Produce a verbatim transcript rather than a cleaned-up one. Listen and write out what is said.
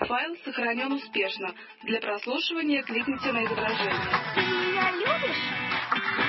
Файл сохранен успешно. Для прослушивания кликните на изображение. Ты меня любишь?